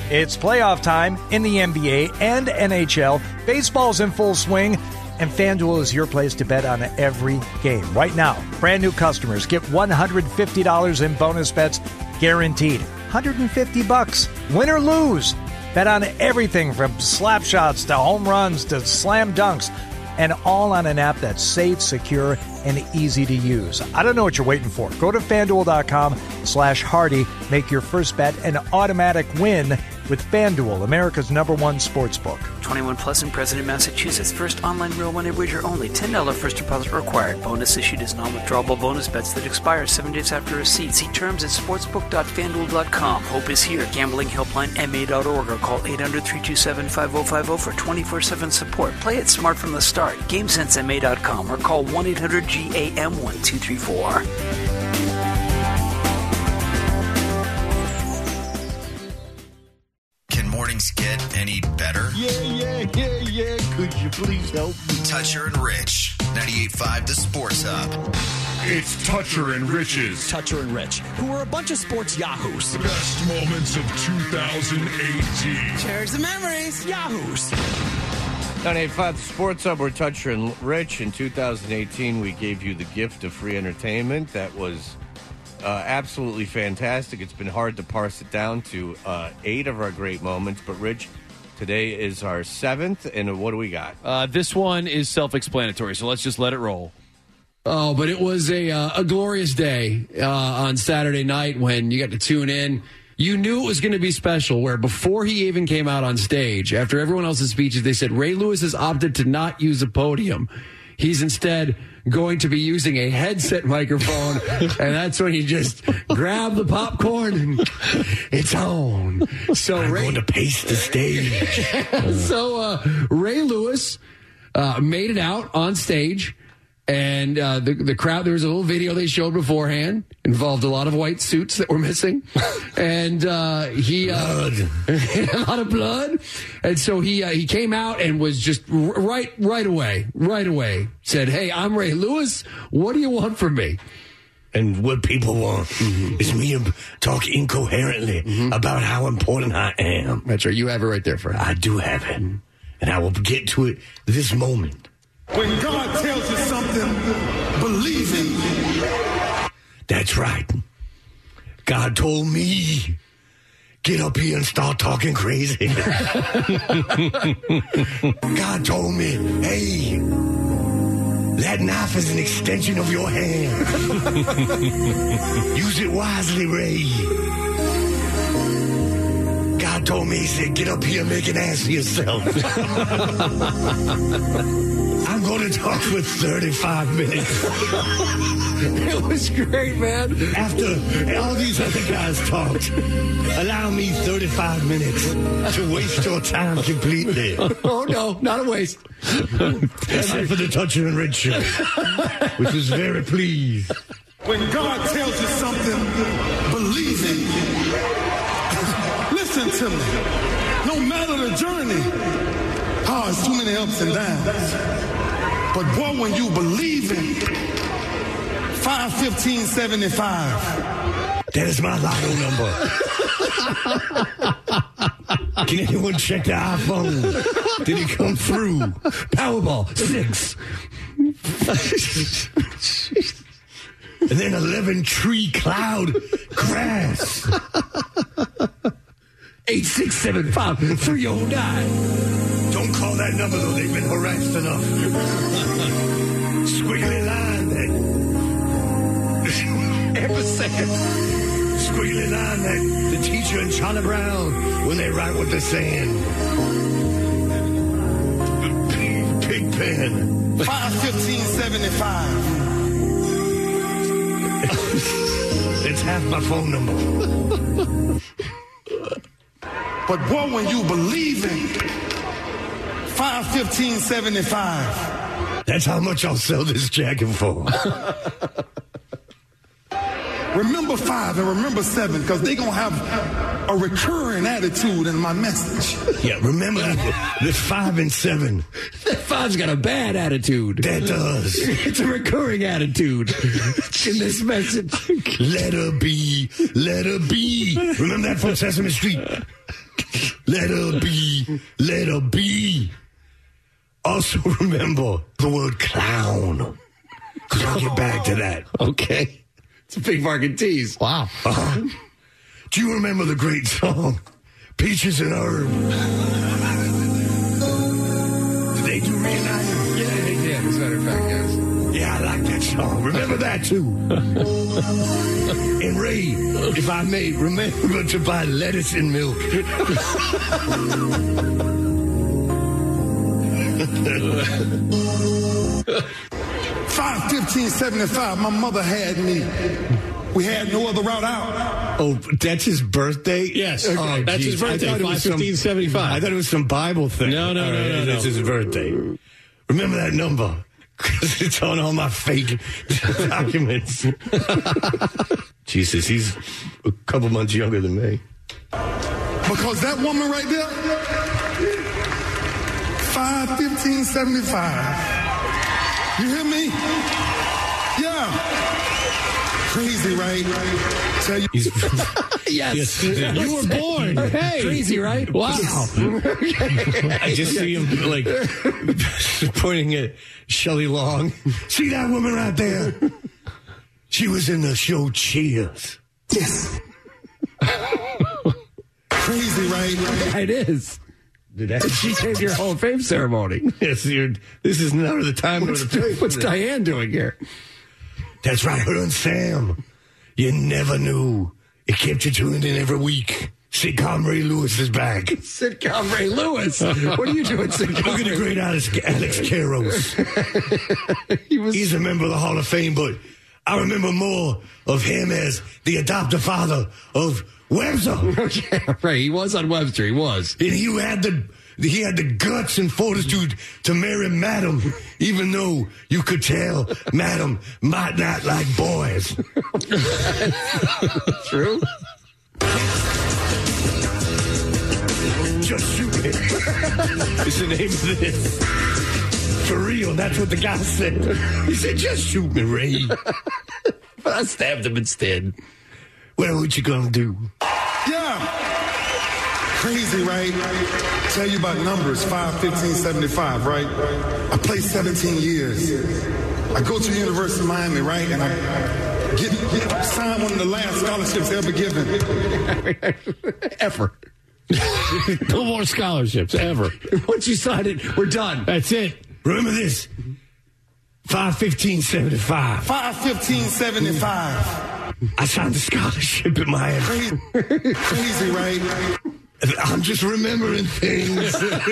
It's playoff time in the NBA and NHL. Baseball's in full swing, and FanDuel is your place to bet on every game. Right now, brand new customers get $150 in bonus bets guaranteed. $150, win or lose. Bet on everything from slap shots to home runs to slam dunks, and all on an app that's safe, secure, and easy to use. I don't know what you're waiting for. Go to FanDuel.com/Hardy. Make your first bet an automatic win with FanDuel, America's #1 sportsbook. 21 plus and present in Massachusetts. First online real money wager only. $10 first deposit required. Bonus issued as non-withdrawable bonus bets that expire 7 days after receipt. See terms at sportsbook.fanduel.com. Hope is here. Gambling helpline MA.org or call 800-327-5050 for 24/7 support. Play it smart from the start. GameSenseMA.com or call 1-800-GAM-1234. Mornings get any better? Yeah. Could you please help me? Toucher and Rich, 98.5 The Sports Hub. It's Toucher and Rich's. Toucher and Rich, who are a bunch of sports yahoos. The best moments of 2018. Cherish the memories. Yahoos. 98.5 The Sports Hub, we're Toucher and Rich. In 2018, we gave you the gift of free entertainment. That was absolutely fantastic. It's been hard to parse it down to 8 of our great moments. But, Rich, today is our 7th, and what do we got? This one is self-explanatory, so let's just let it roll. Oh, but it was a glorious day on Saturday night when you got to tune in. You knew it was going to be special, where before he even came out on stage, after everyone else's speeches, they said, Ray Lewis has opted to not use a podium. He's instead going to be using a headset microphone, and that's when you just grab the popcorn and it's on. So I'm going to pace the stage. So Ray Lewis made it out on stage, and the crowd, there was a little video they showed beforehand, involved a lot of white suits that were missing, and he a lot of blood, and so he came out and was just right away said, "Hey, I'm Ray Lewis. What do you want from me?" And what people want is me to talk incoherently about how important I am. That's right. You have it right there, friend. I do have it, and I will get to it this moment. When God tells you something, believe it. That's right. God told me, get up here and start talking crazy. God told me, hey, that knife is an extension of your hand. Use it wisely, Ray. God told me, he said, get up here and make an ass of yourself. I'm going to talk for 35 minutes. It was great, man. After all these other guys talked, allow me 35 minutes to waste your time completely. Oh, no, not a waste. Except for the Toucher and Rich show, which was very pleased. When God tells you something, believe it. Listen to me. No matter the journey, it's too many ups and downs. But boy, when you believe it, 51575. That is my lotto number. Can anyone check the iPhone? Did it come through? Powerball 6. And then 11 tree cloud grass. 8675-309. Don't call that number, though. They've been harassed enough. Squiggly line that. Epicenter. Squiggly line that the teacher and Charlie Brown, when they write what they're saying. Pig pen. 51575. It's half my phone number. But boy, when you believe it, 51575. That's how much I'll sell this jacket for. Remember 5 and remember 7, because they're going to have a recurring attitude in my message. Yeah, remember the 5 and 7. That 5's got a bad attitude. That does. It's a recurring attitude in this message. Let her be. Let her be. Remember that from Sesame Street? Let her be. Let her be. Also remember the word clown. Because I'll get back to that. Okay. It's a big fucking tease. Wow. Do you remember the great song, Peaches and Herb? Did they do reunited? Yeah, they did, as a matter of fact, yes. Yeah, I like that song. Remember that, too. And Ray, if I may, remember to buy lettuce and milk. 5/15/75, my mother had me. We had no other route out. Oh, that's his birthday? Yes. Okay. Oh, that's his birthday, 5/15/75. I thought it was some Bible thing. No. That's his birthday. Remember that number? Because it's on all my fake documents. Jesus, he's a couple months younger than me. Because that woman right there, 5/15/75. You hear me? Yeah. Crazy, right? Tell you. Yes. You were born. Hey. Crazy, right? Wow. I just see him like pointing at Shelley Long. See that woman right there? She was in the show Cheers. Yes. Crazy, right? It is. She came to your Hall of Fame ceremony. Yes, this is not the time or the place. What's Diane doing here? That's right, her and Sam. You never knew. It kept you tuned in every week. Sitcom Ray Lewis is back. Sitcom Ray Lewis? What are you doing, Sitcom? Look at the great Alex Karros. He's a member of the Hall of Fame, but I remember more of him as the adoptive father of Webster. Yeah, right, he was on Webster, he was. And he had the guts and fortitude to marry Madam, even though you could tell Madam might not like boys. True. Just shoot me. It's the name of this. For real, that's what the guy said. He said, just shoot me, Ray. But I stabbed him instead. Well, what you gonna do? Yeah. Crazy, right? Tell you about numbers, 5/15/75, right? I played 17 years. I go to the University of Miami, right? And I get signed one of the last scholarships ever given. Ever. No more scholarships, ever. Once you sign it, we're done. That's it. Remember this. 5/15/75. 5/15/75. I signed a scholarship at Miami. Crazy, right? I'm just remembering things.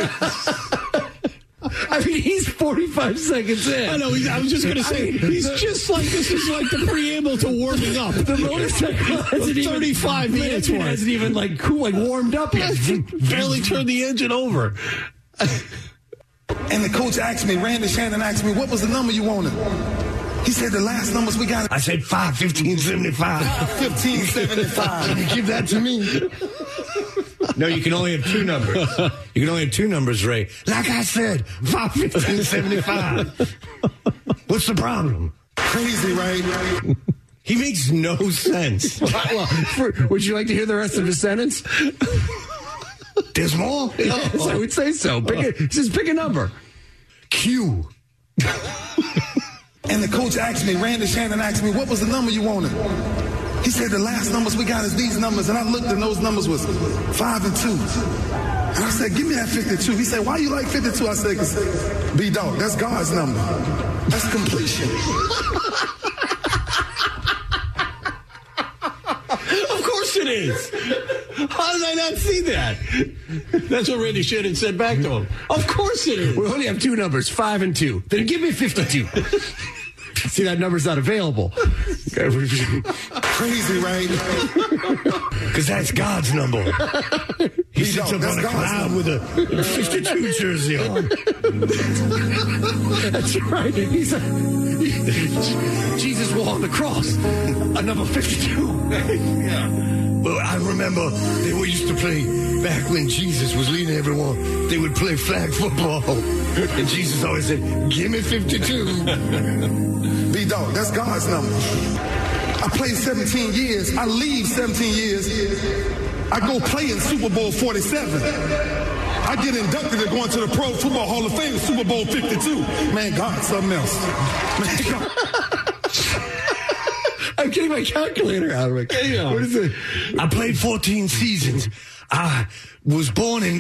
I mean, he's 45 seconds in. I know. I was just going to say, he's just like, this is like the preamble to warming up. The motorcycle hasn't 35 minutes worth. Hasn't even like warmed up yet. Barely turned the engine over. And the coach asked me, Randy Shannon asked me, what was the number you wanted? He said the last numbers we got. I said 5/15/75. 5/15/75. Can you give that to me? No, you can only have two numbers. You can only have two numbers, Ray. Like I said, 5/15/75. What's the problem? Crazy, right? He makes no sense. Well, would you like to hear the rest of his sentence? There's more? Yes, I would say so. Just pick a number. Q. And the coach asked me, Randy Shannon asked me, what was the number you wanted? He said the last numbers we got is these numbers. And I looked and those numbers was 5 and 2. And I said, give me that 52. He said, why you like 52? I said, because B-Dog, that's God's number. That's completion. Of course it is. How did I not see that? That's what Randy Shannon said back to him. Of course it is. We only have two numbers, 5 and 2. Then give me 52. See, that number's not available. Crazy, right? Because that's God's number. He sits up on a cloud with a 52 jersey on. That's right. He's Jesus will on the cross. A number 52. Yeah. Well, I remember they used to play back when Jesus was leading everyone. They would play flag football. And Jesus always said, give me 52. B-Dog, that's God's number. I played 17 years. I leave 17 years. I go play in Super Bowl 47. I get inducted to go into the Pro Football Hall of Fame, Super Bowl 52. Man, God, something else. Man, God. I'm getting my calculator out of it. What is it? I played 14 seasons. I was born in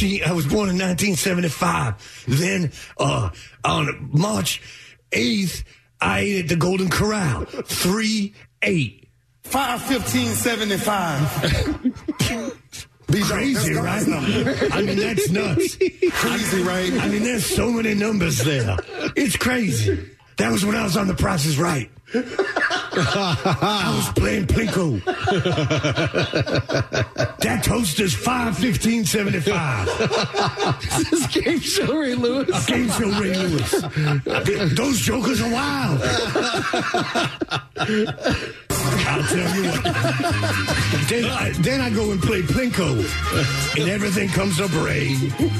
1975. Then on March 8th, I ate at the Golden Corral. 3-8. 5-15-75. Crazy, right? I mean, that's nuts. Crazy, right? I mean, there's so many numbers there. It's crazy. That was when I was on The Price is Right. I was playing Plinko. That toaster's 5-15-75. This is Game Show Ray Lewis. Game Show Ray Lewis. Those jokers are wild. I'll tell you what. Then I go and play Plinko, and everything comes up, Ray.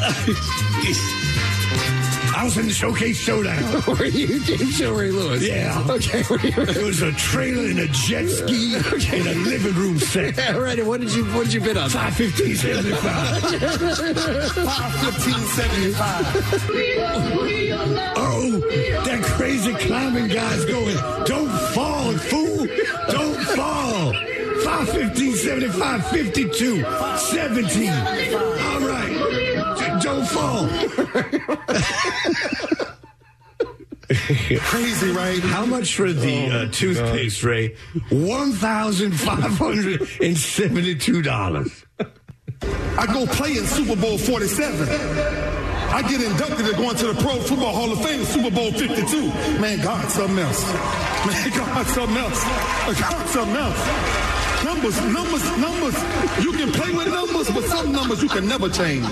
I was in the Showcase Showdown. Were you Game Show Ray Lewis? Yeah. Okay. There was a trailer and a jet ski and a living room set. Yeah, right. And what did you bid on? 5-15-75. 5-15-75. Oh, that crazy climbing guy's going, don't fall, fool. Don't fall. 5-15-75, 52, 17. All right. Don't fall. Crazy, right? How much for the toothpaste, Ray? $1,572. I go play in Super Bowl 47. I get inducted to go into the Pro Football Hall of Fame, Super Bowl 52. Man, God, something else. Man, God, something else. God, something else. Numbers. You can play with numbers, but some numbers you can never change.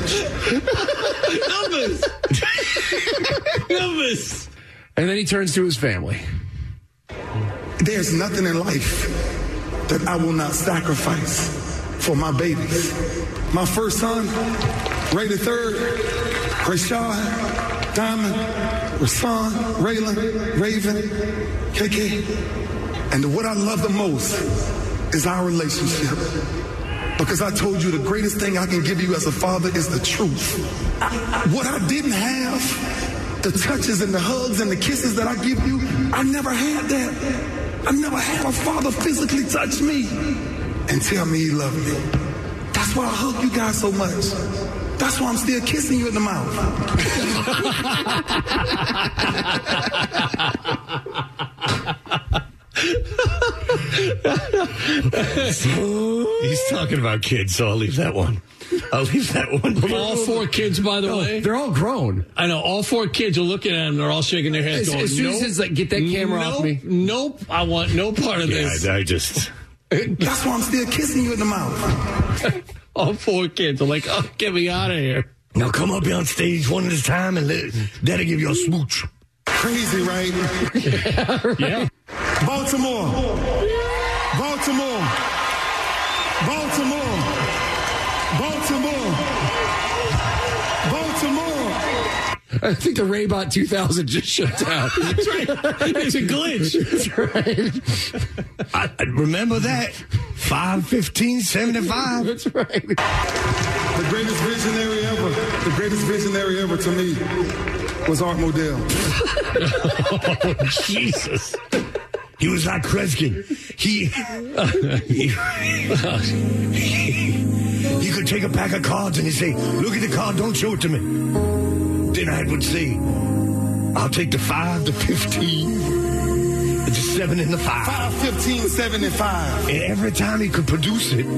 Numbers. And then he turns to his family. There's nothing in life that I will not sacrifice for my babies. My first son, Ray the Third, Rashad, Diamond, Rasan, Raylan, Raven, KK. And what I love the most is our relationship. Because I told you the greatest thing I can give you as a father is the truth. What I didn't have, the touches and the hugs and the kisses that I give you, I never had that. I never had a father physically touch me and tell me he loved me. That's why I hug you guys so much. That's why I'm still kissing you in the mouth. He's talking about kids, so I'll leave that one. All four kids, by the way. They're all grown. I know. All four kids are looking at him. They're all shaking their heads going, as soon as it's like, get that camera off me. Nope. I want no part of this. I just... That's why I'm still kissing you in the mouth. All four kids are like, oh, get me out of here. Now come up here on stage one at a time and let Daddy give you a smooch. Crazy, right? Yeah. Baltimore. Baltimore. Baltimore. Baltimore. Baltimore. I think the Raybot 2000 just shut down. That's right. It's a glitch. That's right. I remember that. 5-15-75. That's right. The greatest visionary ever to me was Art Modell. Oh, Jesus. He was like Kreskin. He could take a pack of cards and he'd say, look at the card, don't show it to me. Then I would say, I'll take the 5, the 15, the 7, and the 5. 5-15-75. And every time he could produce it,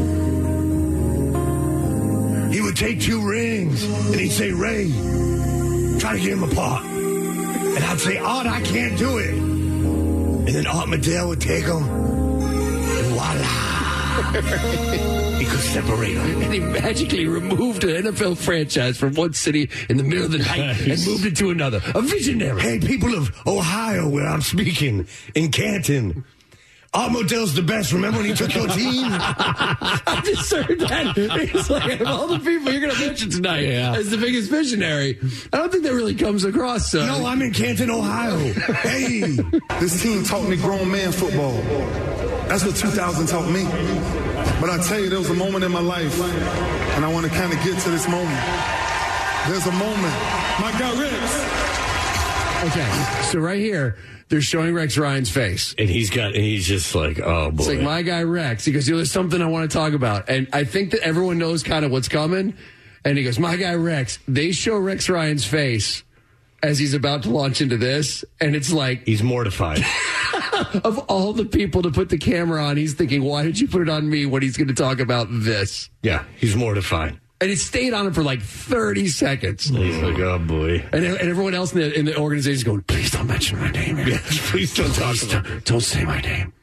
he would take 2 rings and he'd say, Ray, try to get them apart. And I'd say, Art, I can't do it. And then Art Modell would take them, and voila. He could separate them. And he magically removed an NFL franchise from one city in the middle of the night and moved it to another. A visionary. Hey, people of Ohio, where I'm speaking, in Canton, Art Modell's the best. Remember when he took your team? I just heard that. It's like, of all the people you're going to mention tonight as the biggest visionary, I don't think that really comes across. No, I'm in Canton, Ohio. Hey. This team taught me grown man football. That's what 2000 taught me. But I tell you, there was a moment in my life, and I want to kind of get to this moment. There's a moment. My guy Rex. Okay, so right here, they're showing Rex Ryan's face. And he's just like, oh, boy. It's like, my guy Rex. He goes, there's something I want to talk about. And I think that everyone knows kind of what's coming. And he goes, my guy Rex. They show Rex Ryan's face as he's about to launch into this. And it's like, he's mortified. Of all the people to put the camera on, he's thinking, why did you put it on me when he's going to talk about this? Yeah, he's mortified. And it stayed on him for like 30 seconds. He's like, oh, boy. And everyone else in the organization is going, please don't mention my name. Yes, please don't talk about it. Don't say my name.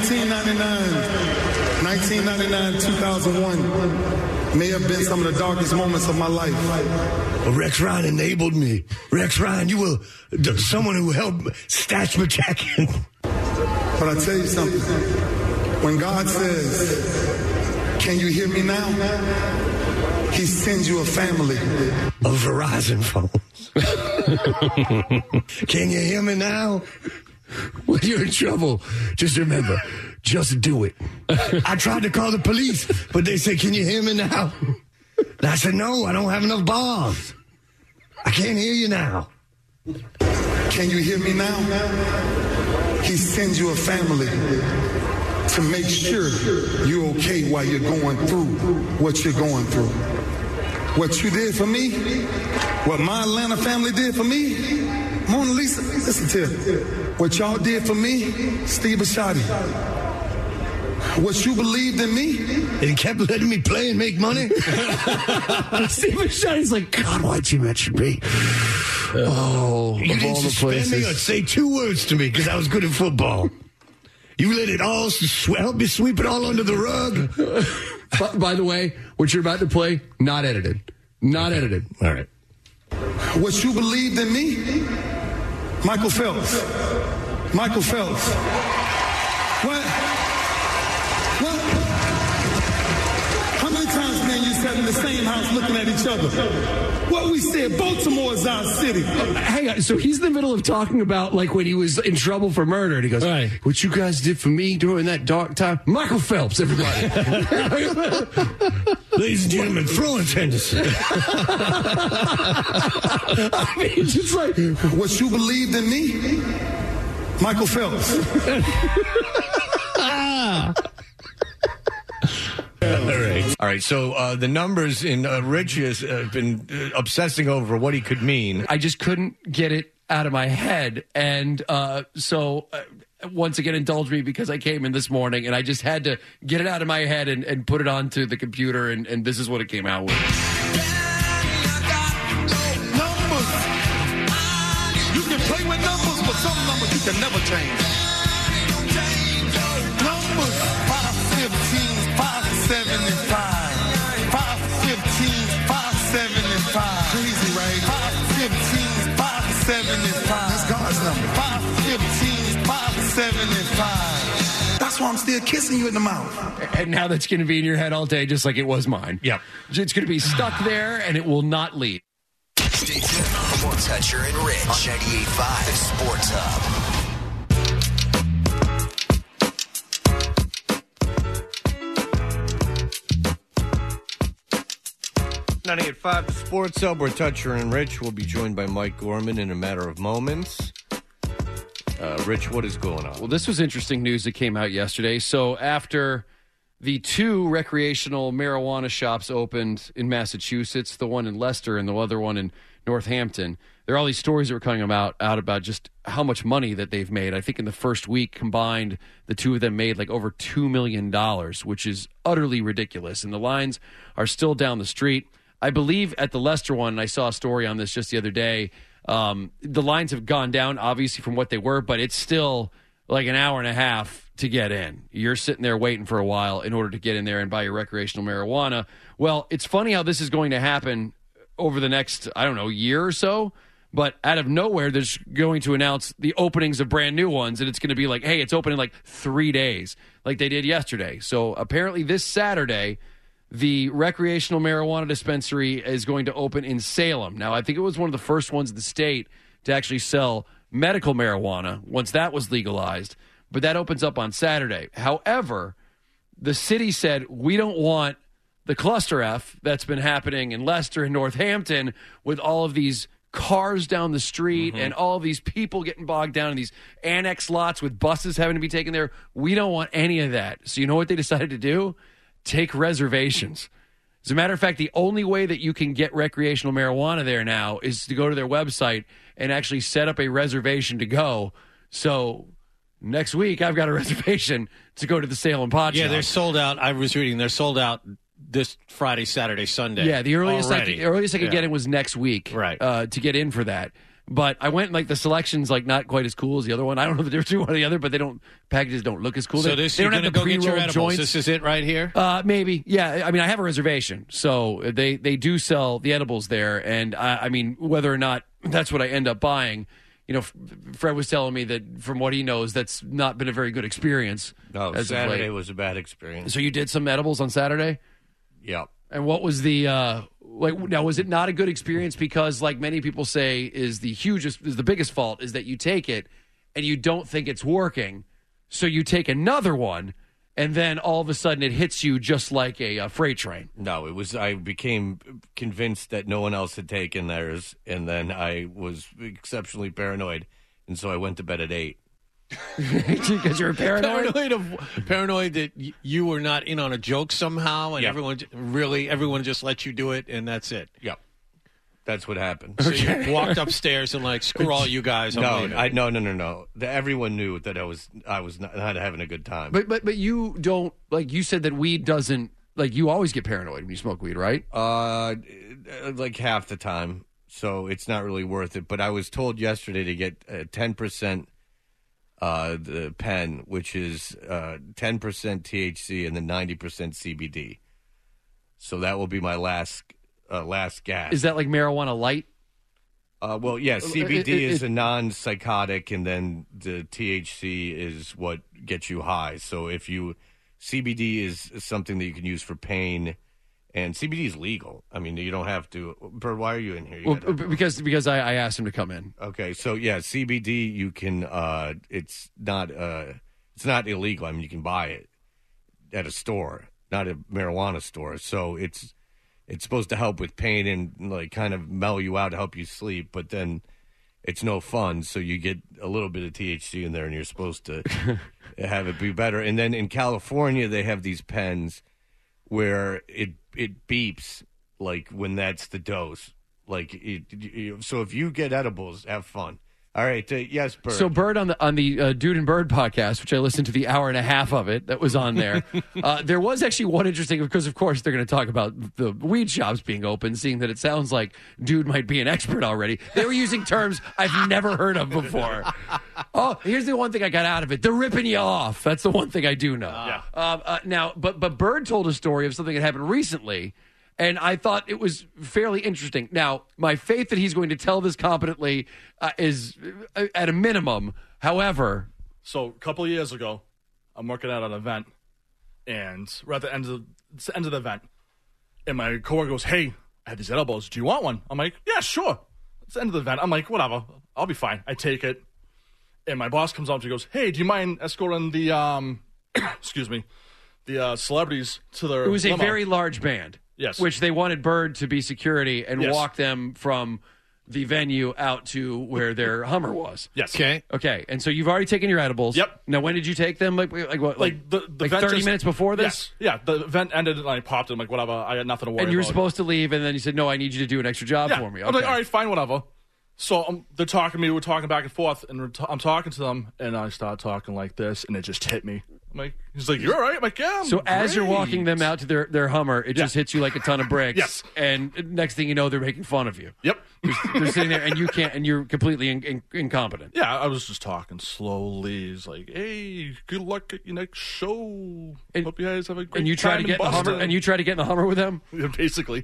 1999, 2001 may have been some of the darkest moments of my life. But Rex Ryan enabled me. Rex Ryan, you were someone who helped stash my jacket. But I tell you something. When God says, can you hear me now? He sends you a family of Verizon phones. Can you hear me now? When you're in trouble, just remember, just do it. I tried to call the police, but they said, can you hear me now? And I said, no, I don't have enough bars. I can't hear you now. Can you hear me now? He sends you a family to make sure you're okay while you're going through what you're going through. What you did for me, what my Atlanta family did for me, Mona Lisa, listen to it. What y'all did for me, Steve Bisciotti. What you believed in me. And kept letting me play and make money. Steve Bisciotti's like, God, why'd you mention me? Oh, you didn't suspend me or say 2 words to me because I was good at football. You let it all, help me sweep it all under the rug. By the way, what you're about to play, not edited. Not edited. All right. What you believed in me, Michael Phelps. Michael Phelps. What? How many times, man, you sat in the same house looking at each other? What we said, Baltimore is our city. Hang on, so he's in the middle of talking about like when he was in trouble for murder, and he goes, right. What you guys did for me during that dark time? Michael Phelps, everybody. Ladies and gentlemen, Florence Henderson. I mean, just like, what you believed in me, Michael Phelps. All right. So the numbers in Rich has been obsessing over what he could mean. I just couldn't get it out of my head. And so once again, indulge me because I came in this morning and I just had to get it out of my head and put it onto the computer. And this is what it came out with. Numbers. You can play with numbers, but some numbers you can never change. Numbers. 515, 575. 515, 575. Crazy, right? 515, 575. That's God's number. 515, 575. That's why I'm still kissing you in the mouth. And now that's going to be in your head all day, just like it was mine. Yep. It's going to be stuck there, and it will not leave. Stay tuned for more Toucher and Rich on 98.5 Sports Hub. 98.5 The Sports Hub, where Toucher and Rich will be joined by Mike Gorman in a matter of moments. Rich, what is going on? Well, this was interesting news that came out yesterday. So after the 2 recreational marijuana shops opened in Massachusetts, the one in Leicester and the other one in Northampton, there are all these stories that were coming out about just how much money that they've made. I think in the first week combined, the 2 of them made like over $2 million, which is utterly ridiculous. And the lines are still down the street. I believe at the Leicester one, and I saw a story on this just the other day, the lines have gone down, obviously, from what they were, but it's still like an hour and a half to get in. You're sitting there waiting for a while in order to get in there and buy your recreational marijuana. Well, it's funny how this is going to happen over the next, I don't know, year or so, but out of nowhere, they're going to announce the openings of brand new ones, and it's going to be like, hey, it's open in like 3 days, like they did yesterday. So apparently this Saturday, the recreational marijuana dispensary is going to open in Salem. Now, I think it was one of the first ones in the state to actually sell medical marijuana once that was legalized, but that opens up on Saturday. However, the city said, we don't want the cluster F that's been happening in Leicester and Northampton with all of these cars down the street and all of these people getting bogged down in these annex lots with buses having to be taken there. We don't want any of that. So you know what they decided to do? Take reservations. As a matter of fact, the only way that you can get recreational marijuana there now is to go to their website and actually set up a reservation to go. So next week, I've got a reservation to go to the Salem Pot Yeah, Shop. they're sold out. I was reading. They're sold out this Friday, Saturday, Sunday. Yeah, the earliest I could get in was next week, Right. To get in for that. But I went, like, the selection's, like, not quite as cool as the other one. I don't know the difference between one or the other, but packages don't look as cool. So they you're don't going to have the go get your pre-rolled edibles. joints. This is it right here? Maybe. Yeah, I mean, I have a reservation. So they do sell the edibles there. And, I mean, whether or not that's what I end up buying, you know, Fred was telling me that from what he knows, that's not been a very good experience. No, as of Saturday late. was a bad experience. So you did some edibles on Saturday? Yeah. And what was the now? Was it not a good experience because, like many people say, is the biggest fault is that you take it and you don't think it's working, so you take another one, and then all of a sudden it hits you just like a freight train. No, it was. I became convinced that no one else had taken theirs, and then I was exceptionally paranoid, and so I went to bed at 8. Because you're paranoid? Paranoid that you were not in on a joke somehow, and Yeah. everyone just let you do it, and that's it. Yeah, that's what happened. So you walked upstairs and like, screw all you guys. I'm leaving. No. Everyone knew that I was not having a good time. But you don't, like you said that weed doesn't, like you always get paranoid when you smoke weed, right? Like half the time, so it's not really worth it. But I was told yesterday to get 10%. The pen, which is 10% THC and then 90% CBD. So that will be my last gas. Is that like marijuana light? Well, yeah, CBD is a non-psychotic, and then the THC is what gets you high. So CBD is something that you can use for pain, and CBD is legal. I mean, you don't have to. Bird, why are you in here? Because I asked him to come in. Okay, so yeah, CBD you can. It's not illegal. I mean, you can buy it at a store, not a marijuana store. So it's supposed to help with pain and like kind of mellow you out, help you sleep. But then it's no fun. So you get a little bit of THC in there, and you're supposed to have it be better. And then in California, they have these pens where it beeps like when that's the dose. Like so if you get edibles, have fun. All right, yes, Bird. So Bird on the Dude and Bird podcast, which I listened to the hour and a half of it that was on there, there was actually one interesting, because of course they're going to talk about the weed shops being open, seeing that it sounds like Dude might be an expert already. They were using terms I've never heard of before. Oh, here's the one thing I got out of it. They're ripping you off. That's the one thing I do know. Now, but Bird told a story of something that happened recently, and I thought it was fairly interesting. Now, my faith that he's going to tell this competently is at a minimum. However... So, a couple of years ago, I'm working at an event, and we're at the end of the event, and my coworker goes, "Hey, I had these edibles. Do you want one?" I'm like, "Yeah, sure." It's the end of the event. I'm like, "Whatever. I'll be fine." I take it, and my boss comes up and goes, "Hey, do you mind escorting the, excuse me, the celebrities to their It was limo?" a very large band. Yes. Which they wanted Bird to be security and Yes. walk them from the venue out to where their Hummer was. Yes. Okay. And so you've already taken your edibles. Yep. Now, when did you take them? Like what? Like the like event 30 minutes before this? Yes. Yeah, the event ended, and I popped it. I'm like, whatever, I got nothing to worry And you were about. supposed to leave, and then you said, "No, I need you to do an extra job for me." I was like, all right, fine, whatever. So they're talking to me, we're talking back and forth, and I'm talking to them, and I start talking like this, and it just hit me. I'm like, he's like, "You're all right?" I'm like, "Yeah, I'm So as you're great." walking them out to their Hummer, it just hits you like a ton of bricks. Yes. And next thing you know, they're making fun of you. Yep. They're sitting there, and you can't, and you're completely incompetent. Yeah, I was just talking slowly. He's like, "Hey, good luck at your next show. Hope you guys have a great And you try time to get in the Boston." Hummer, and you try to get in the Hummer with them. Yeah, basically.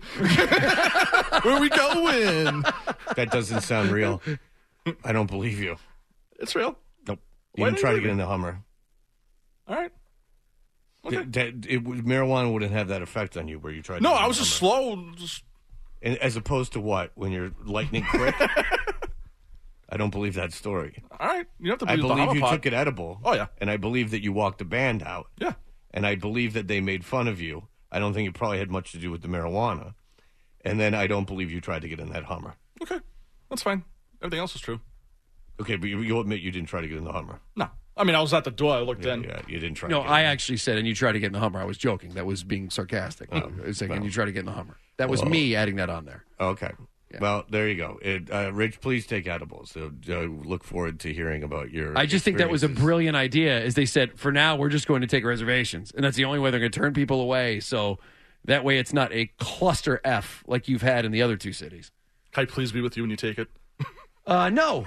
Where are we going? That doesn't sound real. I don't believe you. It's real. Nope. Why Even did try you to get leave in the Hummer. All right. Okay. Marijuana wouldn't have that effect on you where you tried to No, get in I the was just Hummer. slow. Just And as opposed to what? When you're lightning quick? I don't believe that story. all right. You have to I believe the believe Hummer you pod. took an edible. Oh, yeah. And I believe that you walked the band out. Yeah. and I believe that they made fun of you. I don't think it probably had much to do with the marijuana. And then I don't believe you tried to get in that Hummer. Okay, that's fine. Everything else is true. Okay, but you'll admit you didn't try to get in the Hummer. No. I mean, I was at the door. I looked in. Yeah, you didn't try No, to get I in. actually said, and you tried to get in the Hummer. I was joking. That was being sarcastic. I was saying, and you tried to get in the Hummer. That was me adding that on there. Okay. Yeah. Well, there you go. Rich, please take edibles. So, look forward to hearing about your I just think that was a brilliant idea, as they said, for now, we're just going to take reservations. And that's the only way they're going to turn people away. So that way it's not a cluster F like you've had in the other two cities. Can I please be with you when you take it? No.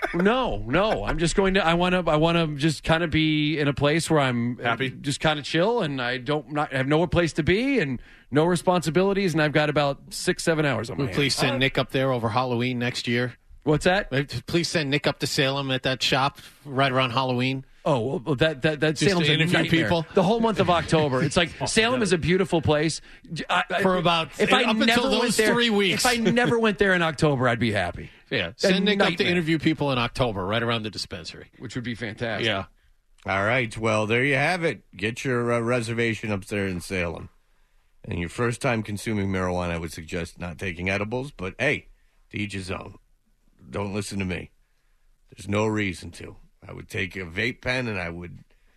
I'm just going to. I want to just kind of be in a place where I'm happy, just kind of chill, and I have no place to be and no responsibilities, and I've got about 6-7 hours on my hands. Please send Nick up there over Halloween next year. What's that? Please send Nick up to Salem at that shop right around Halloween. Oh, well, that Salem's a interview nightmare. people? The whole month of October. It's like Salem is a beautiful place. For about if I up never until went those there, 3 weeks. If I never went there in October, I'd be happy. Yeah, send Nick up to nightmare. interview people in October, right around the dispensary, which would be fantastic. Yeah. All right. Well, there you have it. Get your reservation up there in Salem. And your first time consuming marijuana, I would suggest not taking edibles. But hey, to each his own. Don't listen to me. There's no reason to. I would take a vape pen and I would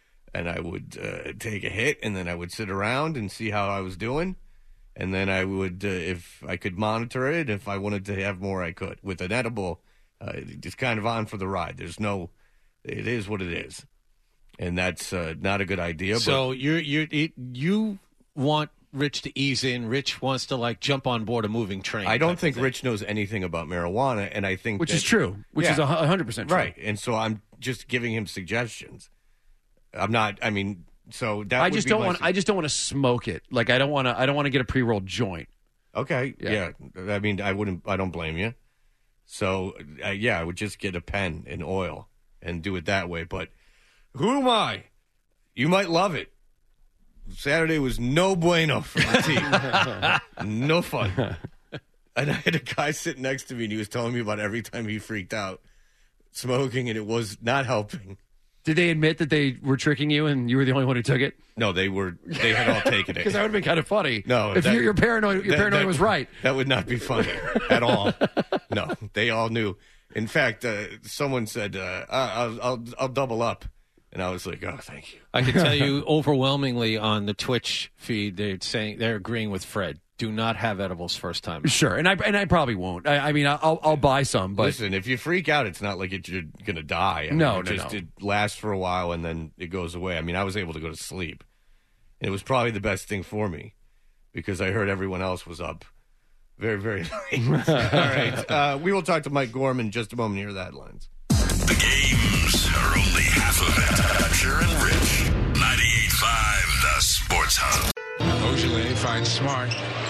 take a hit, and then I would sit around and see how I was doing. And then I would, if I could monitor it, if I wanted to have more, I could. With an edible, just kind of on for the ride. It is what it is. And that's not a good idea. So you want Rich to ease in. Rich wants to jump on board a moving train. I don't think Rich knows anything about marijuana, and I think is true, which is 100% true. Right. And so I'm just giving him suggestions. I'm not. I mean, so that I just don't want. I just don't want to smoke it. Like I don't want to. I don't want to get a pre-rolled joint. Okay. Yeah. I mean, I don't blame you. So I would just get a pen and oil and do it that way. But who am I? You might love it. Saturday was no bueno for the team. No fun. And I had a guy sitting next to me, and he was telling me about every time he freaked out smoking, and it was not helping. Did they admit that they were tricking you and you were the only one who took it? No, they had all taken it. Because that would have been kind of funny. No, if your paranoia was right. That would not be funny at all. No, they all knew. In fact, someone said, "I'll double up," and I was like, "Oh, thank you." I can tell you overwhelmingly on the Twitch feed, they're agreeing with Fred. Do not have edibles first time. Sure, and I probably won't. I mean, I'll buy some. But listen, if you freak out, it's not like you're going to die. No. It lasts for a while and then it goes away. I mean, I was able to go to sleep. It was probably the best thing for me because I heard everyone else was up very, very late. All right, we will talk to Mike Gorman in just a moment. Hear the headlines. The games are only half of it. Dutcher and Rich, 98.5 The Sports Hub. Ojale finds Smart.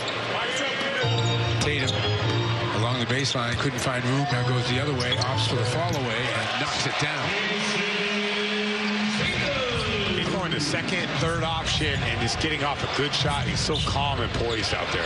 Tatum along the baseline, couldn't find room. Now goes the other way, opts for the fall away, and knocks it down. He's going to second, third option, and just getting off a good shot. He's so calm and poised out there.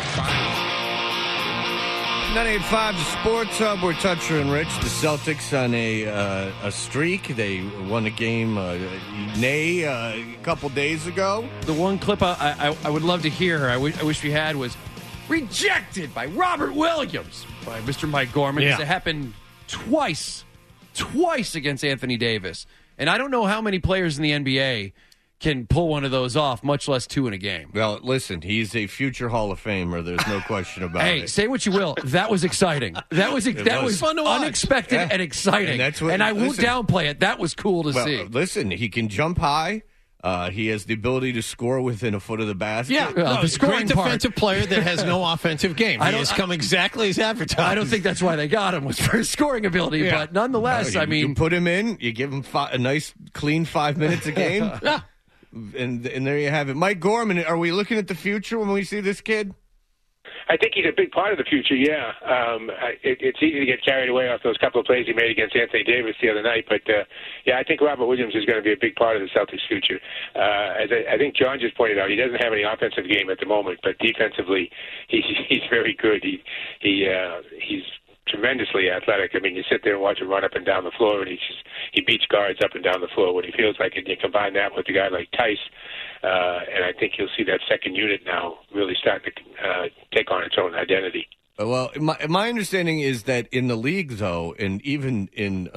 98.5 The Sports Hub. We're Toucher and Rich. The Celtics on a streak. They won a game a couple days ago. The one clip I would love to hear, I wish we had, was rejected by Robert Williams by Mr. Mike Gorman. Yeah. It happened twice against Anthony Davis. And I don't know how many players in the NBA can pull one of those off, much less two in a game. Well, listen, he's a future Hall of Famer. There's no question about it. Hey, say what you will. That was exciting. That was fun to watch. unexpected and exciting. And I won't downplay it. That was cool to see. Listen, he can jump high. He has the ability to score within a foot of the basket. Yeah, the scoring great part. defensive player that has no offensive game. He has come exactly as advertised. I don't think that's why they got him, was for his scoring ability. Yeah. But nonetheless, you put him in, you give him a nice, clean 5 minutes a game. Yeah. And there you have it. Mike Gorman, are we looking at the future when we see this kid? I think he's a big part of the future, yeah. It's easy to get carried away off those couple of plays he made against Anthony Davis the other night, but I think Robert Williams is going to be a big part of the Celtics' future. As I think John just pointed out, he doesn't have any offensive game at the moment, but defensively, he's very good. He's tremendously athletic. I mean, you sit there and watch him run up and down the floor, and he beats guards up and down the floor when he feels like it. You combine that with a guy like Tice, And I think you'll see that second unit now really starting to take on its own identity. Well, my understanding is that in the league, though, and even in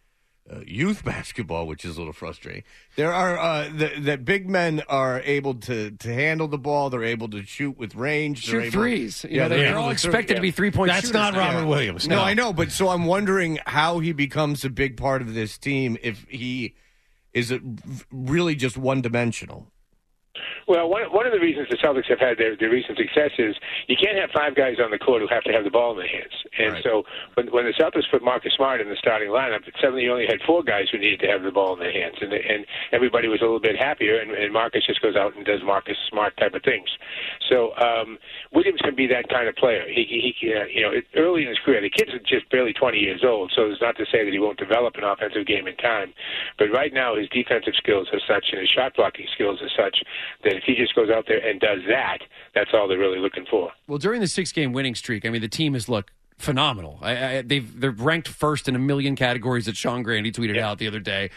youth basketball, which is a little frustrating, there are that big men are able to handle the ball. They're able to shoot with range. Shoot threes. They're all expected to be three-point shooters. That's not Robert Williams. No, I know, but so I'm wondering how he becomes a big part of this team if he is really just one-dimensional. Well, one of the reasons the Celtics have had their recent success is you can't have five guys on the court who have to have the ball in their hands. And right. So when the Celtics put Marcus Smart in the starting lineup, suddenly you only had four guys who needed to have the ball in their hands. And everybody was a little bit happier, and Marcus just goes out and does Marcus Smart type of things. So Williams can be that kind of player. He early in his career, the kid's just barely 20 years old, so it's not to say that he won't develop an offensive game in time. But right now his defensive skills are such and his shot blocking skills are such that if he just goes out there and does that, that's all they're really looking for. Well, during the 6-game winning streak, I mean, the team has looked phenomenal. They're ranked first in a million categories that Sean Grandy tweeted out the other day.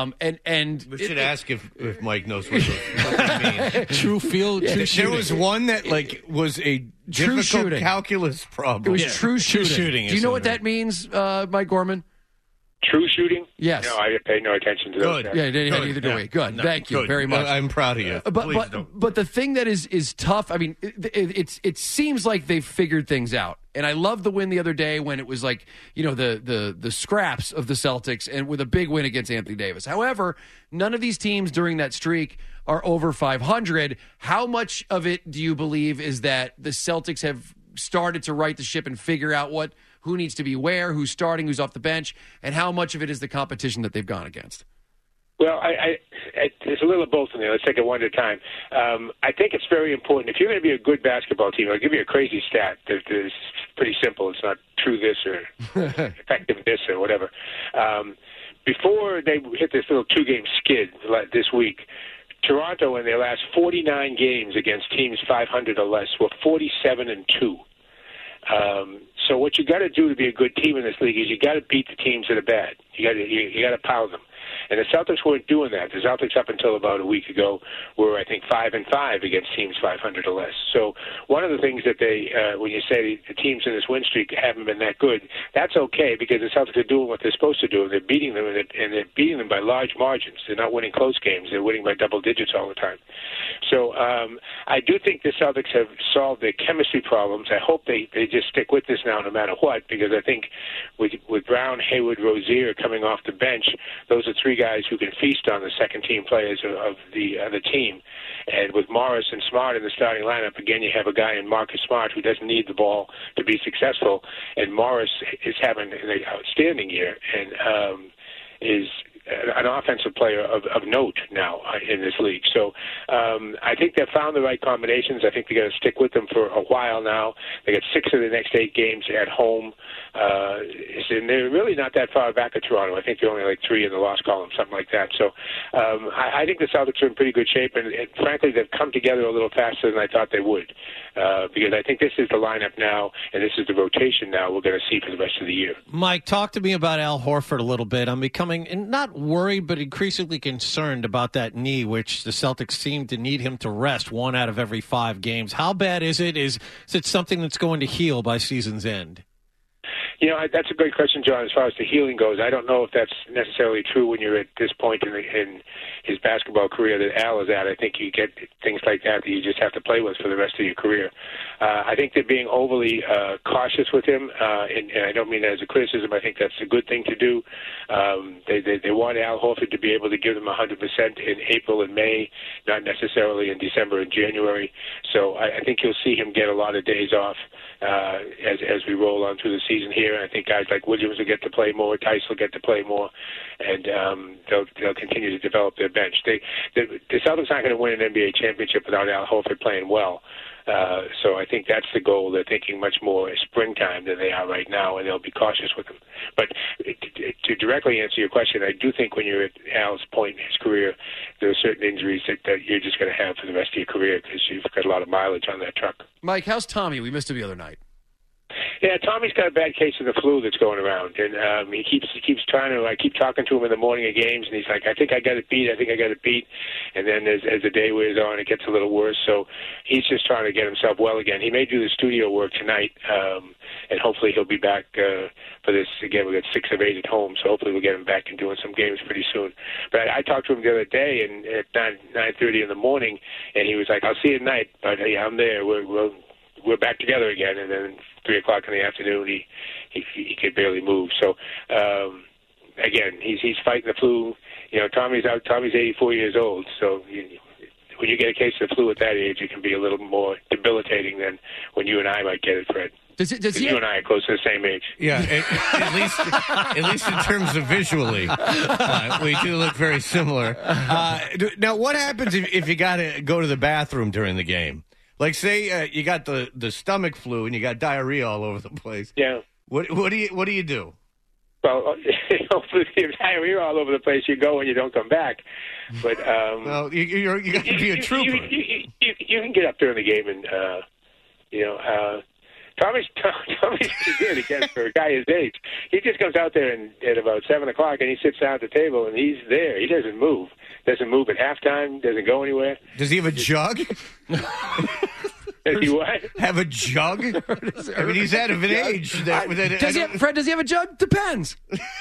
And we should ask if Mike knows what those mean. True field, true shooting. There was one that was a difficult calculus problem. It was true shooting. Do you know what that means, Mike Gorman? True shooting? Yes. No, I pay no attention to those. Good. Yeah, neither do we. Good. No, Thank you very much. I'm proud of you. But the thing that is tough, I mean, it seems like they've figured things out. And I love the win the other day when it was like, the scraps of the Celtics and with a big win against Anthony Davis. However, none of these teams during that streak are over 500. How much of it do you believe is that the Celtics have started to right the ship and figure out who needs to be where, who's starting, who's off the bench, and how much of it is the competition that they've gone against? Well, there's a little of both in there. Let's take it one at a time. I think it's very important. If you're going to be a good basketball team, I'll give you a crazy stat that is pretty simple. It's not true this or effective this or whatever. Before they hit this little 2-game skid this week, Toronto in their last 49 games against teams 500 or less were 47-2. So what you got to do to be a good team in this league is you got to beat the teams that are bad. You got to pound them. And the Celtics weren't doing that. The Celtics, up until about a week ago, were, I think, 5-5 against teams 500 or less. So one of the things that they, when you say the teams in this win streak haven't been that good, that's okay because the Celtics are doing what they're supposed to do. They're beating them, and they're beating them by large margins. They're not winning close games. They're winning by double digits all the time. So I do think the Celtics have solved their chemistry problems. I hope they just stick with this now no matter what, because I think with Brown, Hayward, Rozier coming off the bench, those are three guys who can feast on the second-team players of the other team. And with Morris and Smart in the starting lineup, again, you have a guy in Marcus Smart who doesn't need the ball to be successful, and Morris is having an outstanding year and is an offensive player of note now in this league. So I think they've found the right combinations. I think they're going to stick with them for a while now. They got 6 of the next 8 games at home. And they're really not that far back at Toronto. I think they're only like 3 in the loss column, something like that. So I think the Celtics are in pretty good shape. And frankly, they've come together a little faster than I thought they would. Because I think this is the lineup now, and this is the rotation now we're going to see for the rest of the year. Mike, talk to me about Al Horford a little bit. I'm becoming not worried, but increasingly concerned about that knee, which the Celtics seem to need him to rest 1 out of every 5 games. How bad is it? Is it something that's going to heal by season's end? That's a great question, John, as far as the healing goes. I don't know if that's necessarily true when you're at this point in his basketball career that Al is at. I think you get things like that you just have to play with for the rest of your career. I think they're being overly cautious with him, and I don't mean that as a criticism. I think that's a good thing to do. They want Al Horford to be able to give them 100% in April and May, not necessarily in December and January. So I think you'll see him get a lot of days off as we roll on through the season here. I think guys like Williams will get to play more, Tice will get to play more, and they'll continue to develop their bench. The Celtics aren't going to win an NBA championship without Al Horford playing well. So I think that's the goal. They're thinking much more springtime than they are right now, and they'll be cautious with him. But to directly answer your question, I do think when you're at Al's point in his career, there are certain injuries that you're just going to have for the rest of your career because you've got a lot of mileage on that truck. Mike, how's Tommy? We missed him the other night. Yeah, Tommy's got a bad case of the flu that's going around, and he keeps trying to. I keep talking to him in the morning of games, and he's like, "I think I got it beat. I think I got it beat." And then as the day wears on, it gets a little worse. So he's just trying to get himself well again. He may do the studio work tonight, and hopefully he'll be back for this again. We got 6 of 8 at home, so hopefully we'll get him back and doing some games pretty soon. But I talked to him the other day, and at 9:30 in the morning, and he was like, "I'll see you tonight, but yeah, I'm there. We're back together again." And then 3 o'clock in the afternoon, he could barely move. So again, he's fighting the flu. You know, Tommy's 84 years old. So when you get a case of the flu at that age, it can be a little more debilitating than when you and I might get it, Fred. Does he you and I are close to the same age. Yeah, at least in terms of visually, we do look very similar. Now, what happens if you got to go to the bathroom during the game? Like, say you got the stomach flu and you got diarrhea all over the place. Yeah. What do you do? Well, hopefully, if you have diarrhea all over the place, you go and you don't come back. But well, you got to be a trooper. You can get up during the game and Tommy's pretty good again for a guy his age. He just comes out there at about 7 o'clock and he sits down at the table and he's there. He doesn't move. Doesn't move at halftime. Doesn't go anywhere. Does he have a jug? Does he what? Have a jug? I mean, he's out of an age. Fred, does he have a jug? Depends.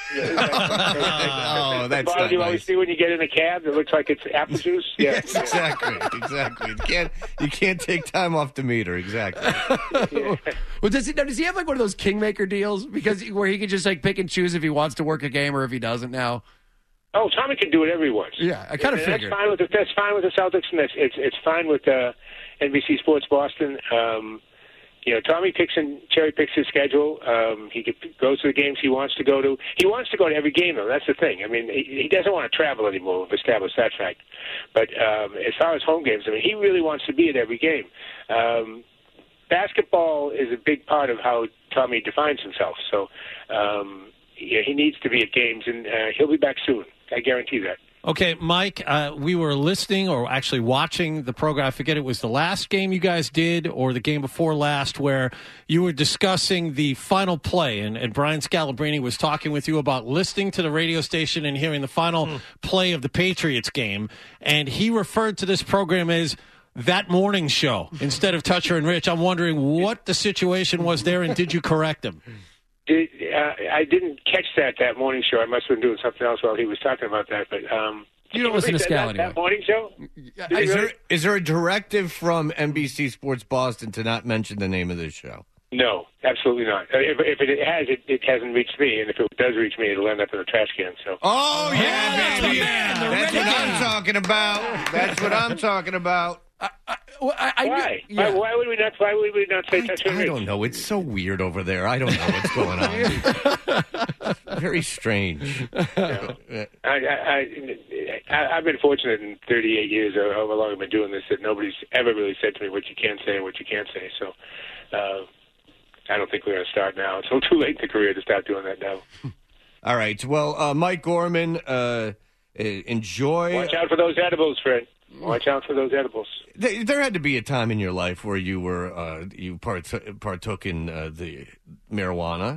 Oh, that's the not you nice. always see when you get in a cab that looks like it's apple juice. Yeah. Yes, exactly. You can't take time off the meter. Exactly. Well, does he have like one of those Kingmaker deals? Where he can just like pick and choose if he wants to work a game or if he doesn't now. Oh, Tommy can do whatever he wants. Yeah, I kind of figured. That's fine with the Celtics, and it's fine with NBC Sports Boston. Tommy cherry picks his schedule. He goes to the games he wants to go to. He wants to go to every game, though. That's the thing. I mean, he doesn't want to travel anymore. We've established that fact. But as far as home games, I mean, he really wants to be at every game. Basketball is a big part of how Tommy defines himself. So he needs to be at games, and he'll be back soon. I guarantee that. Okay, Mike, we were listening or actually watching the program. I forget it was the last game you guys did or the game before last where you were discussing the final play, and Brian Scalabrine was talking with you about listening to the radio station and hearing the final play of the Patriots game, and he referred to this program as That Morning Show instead of Toucher and Rich. I'm wondering what the situation was there, and did you correct him? I didn't catch that morning show. I must have been doing something else while he was talking about that. But you don't listen to Scal anymore. That morning show? Is there a directive from NBC Sports Boston to not mention the name of this show? No, absolutely not. If it has, it hasn't reached me, and if it does reach me, it'll end up in the trash can. So. Oh yeah, baby! That's what I'm talking about. That's what I'm talking about. Why? Yeah. Why would we not say Toucher and Rich? I don't know. It's so weird over there. I don't know what's going on. Very strange. I've been fortunate in 38 years, or however long I've been doing this, that nobody's ever really said to me what you can say and what you can't say. So I don't think we're going to start now. It's a little too late in the career to start doing that now. All right. Well, Mike Gorman, enjoy. Watch out for those edibles, Fred. Watch out for those edibles. There had to be a time in your life where you were you partook in the marijuana.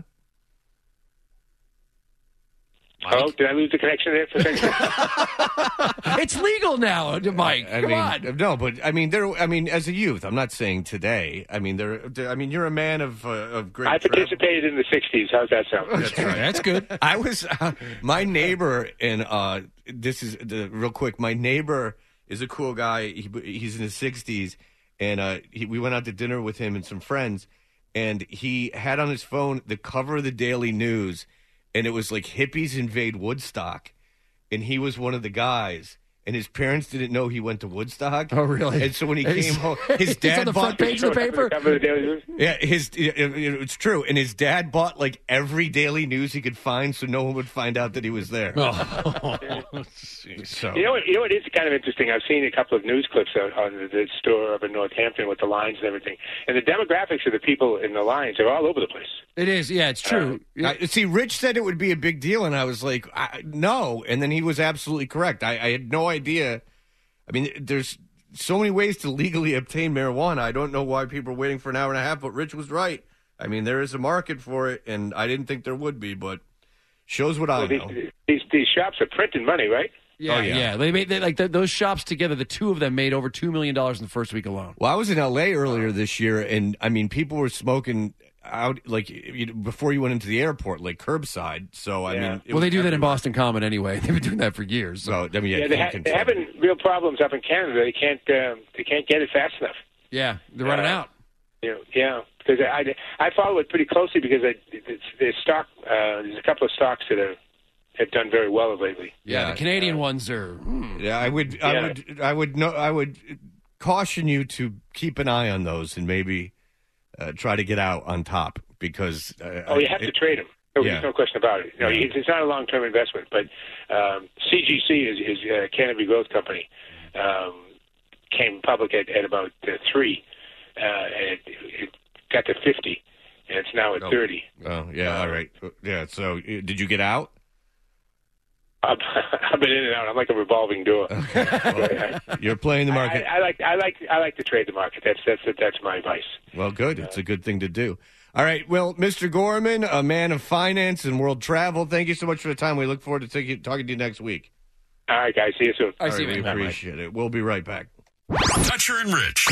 Mike? Oh, did I lose the connection there for a second? It's legal now, Mike. Come on. No, but I mean, as a youth, I'm not saying today. I mean, you're a man of great. I participated in the '60s. How's that sound? That's right. That's good. I was my neighbor, and this is real quick. My neighbor is a cool guy. He's in his 60s, and we went out to dinner with him and some friends, and he had on his phone the cover of the Daily News, and it was like hippies invade Woodstock, and he was one of the guys. And his parents didn't know he went to Woodstock. Oh, really? And so when he came home, his dad on the front page of the paper. Yeah, it's true. And his dad bought like every daily news he could find, so no one would find out that he was there. Oh. So. You know what is kind of interesting? I've seen a couple of news clips on the store up in Northampton with the lines and everything, and the demographics of the people in the lines are all over the place. It is, yeah, it's true. See, Rich said it would be a big deal, and I was like, no, and then he was absolutely correct. I had no idea. I mean, there's so many ways to legally obtain marijuana. I don't know why people are waiting for an hour and a half, but Rich was right. I mean, there is a market for it, and I didn't think there would be, but shows what I know. These shops are printing money, right? Yeah. They made those shops together. The two of them made over $2 million in the first week alone. Well, I was in L.A. earlier this year, and I mean, people were smoking out before you went into the airport, like curbside. So I mean, they do that in Boston Common anyway. They've been doing that for years. So I mean, they're having real problems up in Canada. They can't get it fast enough. Yeah, they're running out. Yeah, because I follow it pretty closely because there's a couple of stocks that have done very well lately. Yeah, the Canadian ones are. Yeah, I would caution you to keep an eye on those and maybe try to get out on top because. You have to trade them. There's no question about it. It's not a long-term investment, but CGC is Canopy Growth Company. Came public at about 3, and it got to 50, and it's now at 30. Oh, yeah, all right. Yeah, so did you get out? I've been in and out. I'm like a revolving door. Okay. You're playing the market. I like to trade the market. That's my advice. Well, good. It's a good thing to do. All right. Well, Mr. Gorman, a man of finance and world travel, thank you so much for the time. We look forward to talking to you next week. All right, guys. See you soon. I see you. We appreciate it. We'll be right back. Toucher and Rich.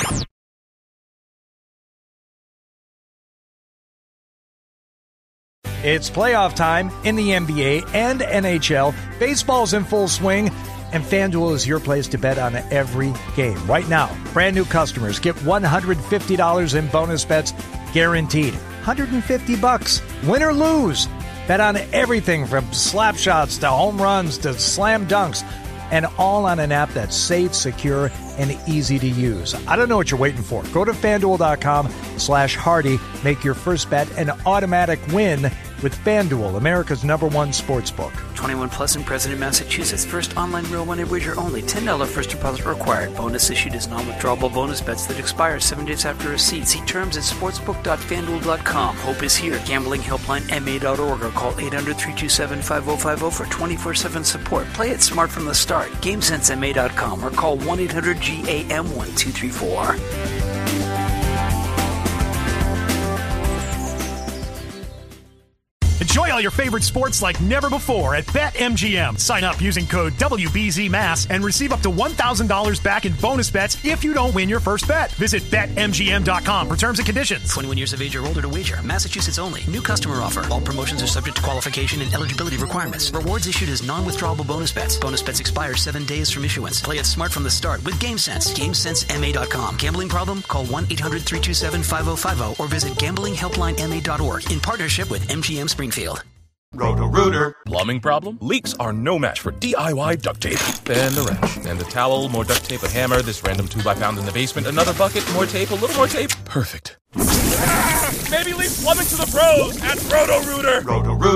It's playoff time in the NBA and NHL. Baseball's in full swing, and FanDuel is your place to bet on every game. Right now, brand new customers get $150 in bonus bets guaranteed. $150, win or lose. Bet on everything from slap shots to home runs to slam dunks, and all on an app that's safe, secure, and easy to use. I don't know what you're waiting for. Go to FanDuel.com/Hardy. Make your first bet an automatic win with FanDuel, America's #1 sportsbook. 21 plus and present in Massachusetts. First online real money wager only. $10 first deposit required. Bonus issued as non-withdrawable bonus bets that expire 7 days after receipt. See terms at sportsbook.fanduel.com. Hope is here. Gambling helpline MA.org or call 800-327-5050 for 24/7 support. Play it smart from the start. GameSenseMA.com or call 1-800-GAM-1234. Enjoy all your favorite sports like never before at BetMGM. Sign up using code WBZMass and receive up to $1,000 back in bonus bets if you don't win your first bet. Visit BetMGM.com for terms and conditions. 21 years of age or older to wager. Massachusetts only. New customer offer. All promotions are subject to qualification and eligibility requirements. Rewards issued as non-withdrawable bonus bets. Bonus bets expire 7 days from issuance. Play it smart from the start with GameSense. GameSenseMA.com. Gambling problem? Call 1-800-327-5050 or visit gamblinghelplinema.org in partnership with MGM Springfield. Roto-Rooter. Plumbing problem? Leaks are no match for DIY duct tape. And the wrench. And the towel, more duct tape, a hammer, this random tube I found in the basement, another bucket, more tape, a little more tape. Perfect. Maybe leave plumbing to the pros at Roto-Rooter. Roto-Rooter.